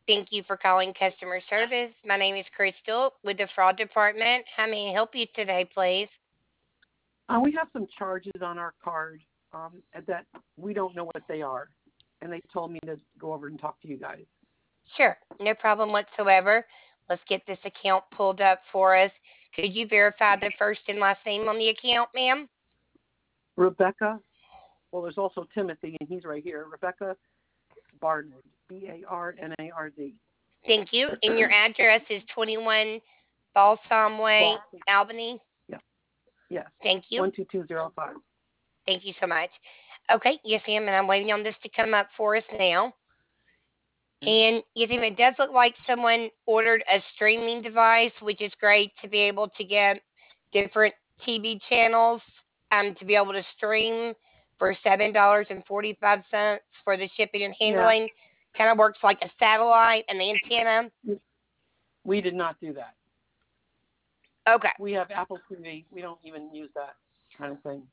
Thank you for calling customer service. My name is Crystal with the fraud department. How may I help you today, please? We have some charges on our card that we don't know what they are, and they told me to go over and talk to you guys. Sure, no problem whatsoever. Let's get this account pulled up for us. Could you verify the first and last name on the account, ma'am? Rebecca, well, there's also Timothy, and he's right here. Rebecca Barnard, Barnard. Thank you. And your address is 21 Balsam Way, Boston. Albany. Yeah, yes, Thank you. 12205. Thank you so much. Okay, yes, ma'am, and I'm waiting on this to come up for us now. And yes, ma'am, it does look like someone ordered a streaming device, which is great to be able to get different TV channels to be able to stream for $7.45 for the shipping and Yeah, handling. Kind of works like a satellite and the antenna. we did not do that. Okay. We have Apple TV. We don't even use that kind of thing.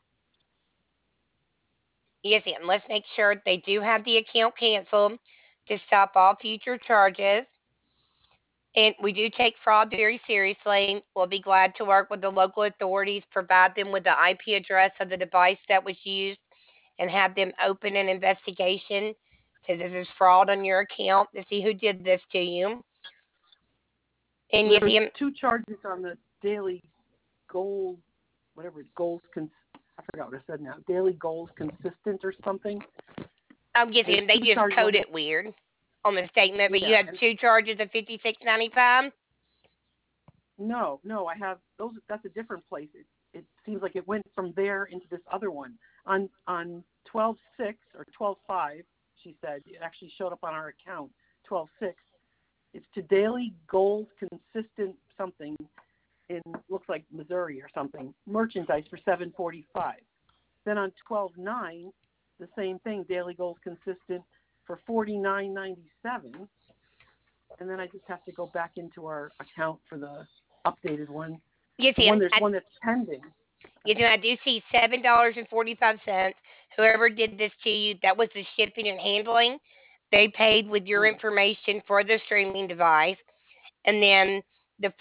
Yes, ma'am. Let's make sure they do have the account canceled to stop all future charges. And we do take fraud very seriously. We'll be glad to work with the local authorities, provide them with the IP address of the device that was used, and have them open an investigation to this is fraud on your account to see who did this to you. And There you was see, 2 charges on the daily gold, whatever it's I forgot what I said now. Daily goals consistent or something. I'm guessing There's they two just charges code on it weird on the statement, but you Yeah. have two charges of 56.95. No, I have those. That's a different place. It seems like it went from there into this other one. On 12/6 or 12/5, she said it actually showed up on our account. 12/6. It's to daily goals consistent something in looks like Missouri or something. Merchandise for 745. Then on 12/9, the same thing. Daily goals consistent for 49.97. And then I just have to go back into our account for the updated one. You see, There's one that's pending. I do see $7.45. Whoever did this to you, that was the shipping and handling. They paid with your Oh, information for the streaming device, and then the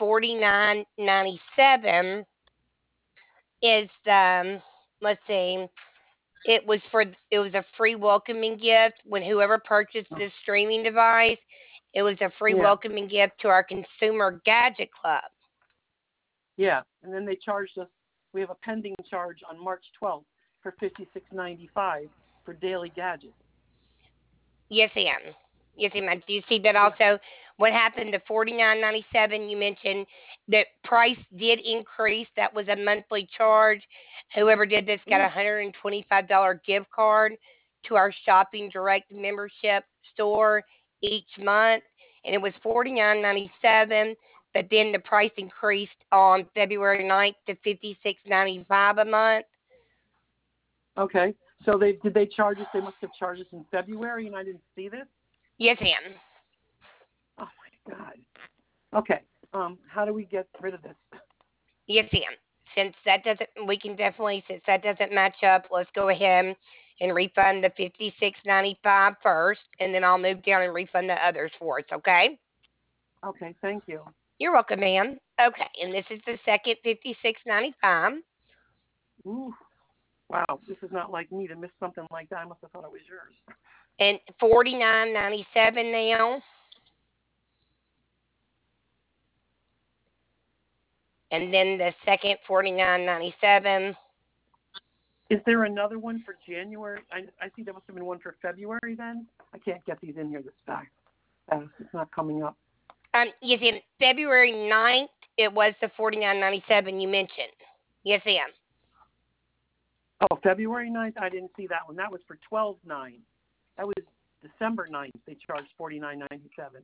49.97 is let's see, it was a free welcoming gift when whoever purchased oh, this streaming device. It was a free yeah, welcoming gift to our consumer gadget club. yeah. And then they charged us. We have a pending charge on March 12th for 56.95 for daily gadgets. Yes, ma'am. Yes, ma'am. Do you see that Yeah. also? What happened to 49.97? You mentioned that price did increase. That was a monthly charge. Whoever did this got a Yeah. $125 gift card to our Shopping Direct membership store each month, and it was 49.97. But then the price increased on February 9th to 56.95 a month. Okay. So did they charge us? They must have charged us in February, and I didn't see this. Yes, ma'am. Oh my God. Okay. How do we get rid of this? Yes, ma'am. Since that doesn't, we can definitely, since that doesn't match up, let's go ahead and refund the 56.95 first, and then I'll move down and refund the others for us. Okay? Okay. Thank you. You're welcome, ma'am. Okay, and this is the second 56.95, Ooh. Wow. This is not like me to miss something like that. I must have thought it was yours. and 49.97 now, and then the second 49.97. Is there another one for January? I see there must have been one for February then. I can't get these in here this fast. It's not coming up. Yes, in February 9th, it was the 49.97 you mentioned. Yes, ma'am. Oh, February 9th? I didn't see that one. That was for 12/9. That was December 9th. They charged 49.97.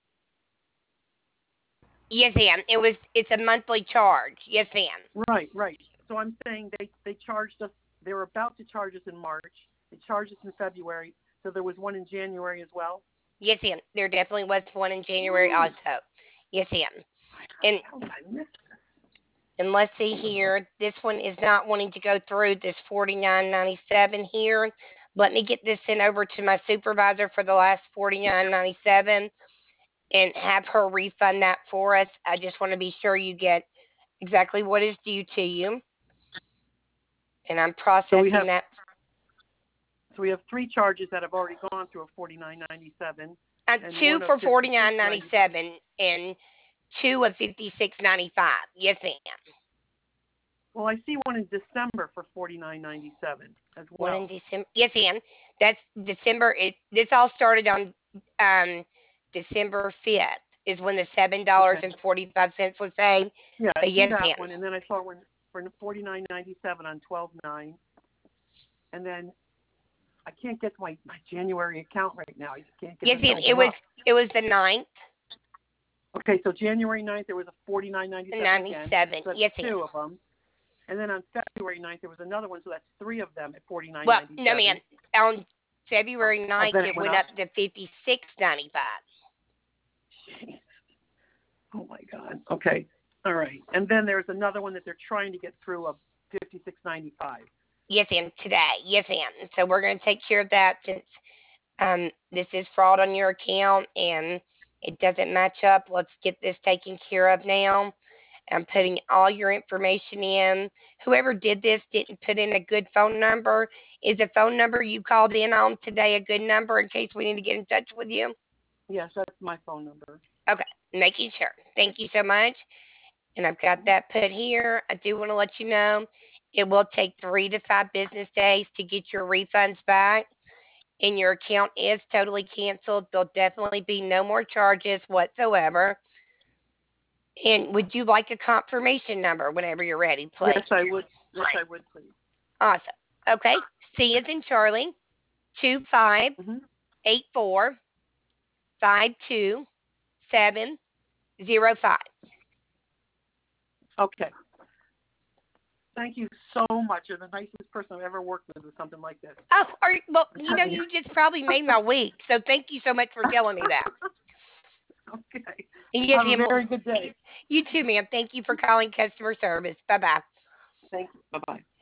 Yes, ma'am. It's a monthly charge. Yes, ma'am. Right, right. So I'm saying they charged us. They were about to charge us in March. They charged us in February. So there was one in January as well. Yes, ma'am. There definitely was one in January Ooh, also. Yes, ma'am. And how did I miss this? let's see here. This one is not wanting to go through this 49.97 here. Let me get this sent over to my supervisor for the last $49.97 and have her refund that for us. I just want to be sure you get exactly what is due to you. And I'm processing that. So we have 3 charges that have already gone through of $49.97. And 2 for $49.97 and 2 of $56.95. Yes, ma'am. Well, I see one in December for $49.97 as well. One in December. Yes, ma'am. That's December. This all started on December 5th is when the $7.45 was paid. Yeah, I see yes, that ma'am. one, and then I saw one for $49.97 on 12/9, and then I can't get my January account right now. I just can't get. Yes, ma'am. It was the 9th. Okay, so January 9th there was a $49.97 again. So yes, 2 of them. And then on February 9th, there was another one, so that's 3 of them at $49.97. Well, no, ma'am. On February 9th, it went up to $56.95. Oh, my God. Okay. All right. And then there's another one that they're trying to get through of $56.95. Yes, ma'am. Today. Yes, ma'am. So we're going to take care of that since this is fraud on your account and it doesn't match up. Let's get this taken care of now. I'm putting all your information in. Whoever did this didn't put in a good phone number. Is the phone number you called in on today a good number in case we need to get in touch with you? Yes, that's my phone number. Okay, making sure. Thank you so much. And I've got that put here. I do want to let you know it will take 3 to 5 business days to get your refunds back. And your account is totally canceled. There'll definitely be no more charges whatsoever. And would you like a confirmation number whenever you're ready, please? Yes, I would. Yes, I would, please. Awesome. Okay. C is in Charlie. 2584 52705. Okay. Thank you so much. You're the nicest person I've ever worked with something like this. Oh, well, you just probably made my week. So thank you so much for telling me that. Okay. Yes, have a very good day. You too, ma'am. Thank you for calling customer service. Bye-bye. Thank you. Bye-bye.